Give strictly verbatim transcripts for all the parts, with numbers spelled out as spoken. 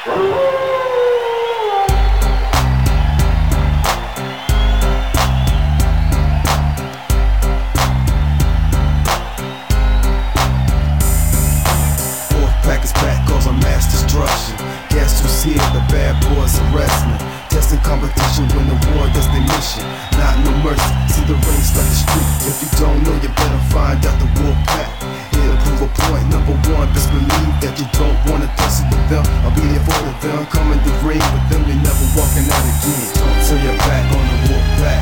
Pack is back, cause I'm mass destruction. Guess who's here? The bad boys are wrestling. Testing competition, win the war, that's their mission. Not no mercy, see the ring start the street. If you don't know, you better find out the wolf pack. Here to prove a point, number one, best believe that you don't wanna tussle with them. I'll be there for them, come in the ring with them, you're never walking out again. Don't turn your back on the wolf pack.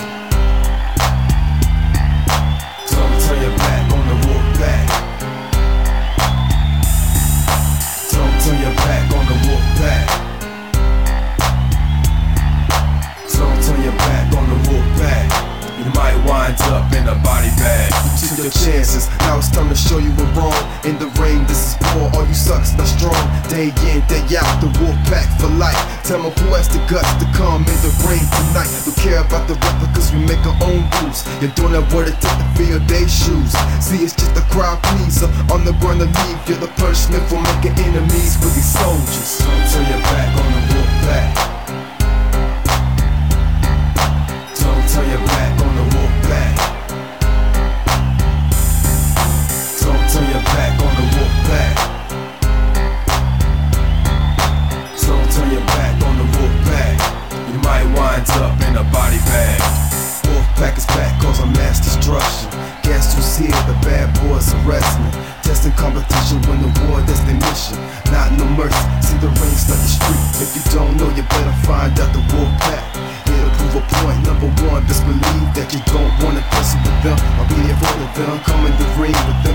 Don't turn your back on the wolf pack. Turn your back on the wolf pack. Don't turn your back on the wolf pack. You might wind up in a body bag. You took your chances, now it's time to show you we're wrong. In the ring, this is war, all you sucks not strong. Day in, day out, the wolf pack for life. Tell me who has the guts to come in the ring tonight. Don't care about the replicas, we make our own rules. You're doing that what it take to fill their shoes. See, it's just a crowd pleaser, on the ground to leave. You're the punishment for making enemies with these soldiers. Don't turn your back on the wolf pack. Don't turn your back on the wolf pack. Don't turn your back on the wolf pack. Don't turn your back on the wolf pack. You might wind up in a body bag. Wolf pack is back, cause I'm mass destruction. Guess who's here? The bad boys are wrestling. Testing competition, win the war, that's their mission. Not no mercy, see the ring start the street. If you don't know, you better find out the wolf pack. Here to prove a point, number one, best believe that you don't wanna tussle with them. I'll be there for them, come in the ring with them.